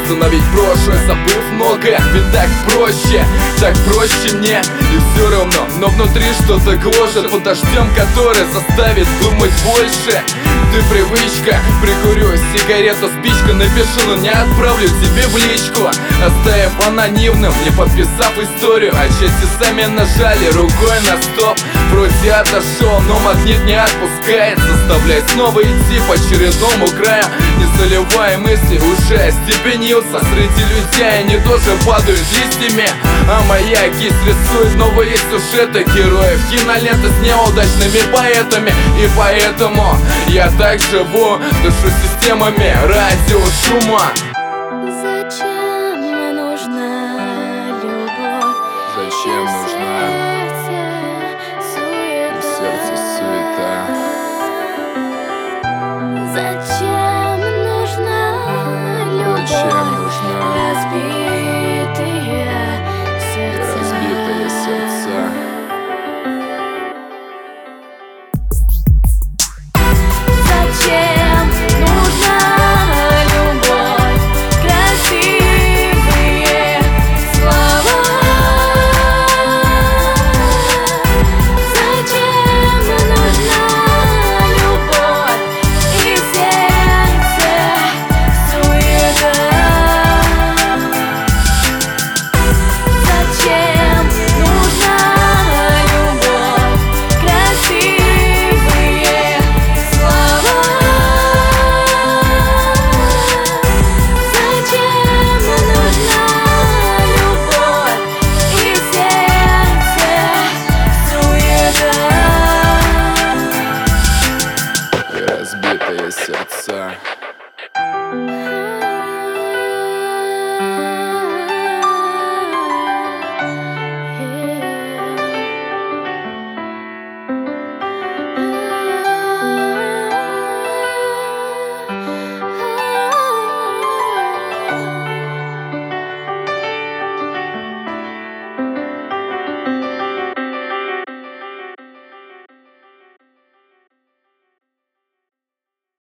Восстановить прошлое, забыв многое, ведь так проще мне. И все равно, но внутри что-то гложет под дождем, который заставит думать больше. Ты привычка, прикурю сигарету, спичка, напишу, но не отправлю тебе в личку, оставив анонимным, не подписав историю. А части сами нажали рукой на стоп. Вроде отошел, но магнит не отпускает, заставляет снова идти по очередному краю. Не заливая мысли, уже остепенился. Среди людей они тоже падают листьями, а моя кисть рисует новые сюжеты героев киноленты с неудачными поэтами. И поэтому я так живу, дышу системами радиошума. Зачем нужна любовь? Зачем нужна Сердце сердце суета? Зачем нужна любовь? Зачем нужна Разбитые сердца? разбитые сердца? Зачем нужна любовь? Красивые слова. Зачем нужна любовь и в сердце суета? Зачем нужна любовь? Красивые слова. Зачем нужна любовь и в сердце суета? И разбитые сердца.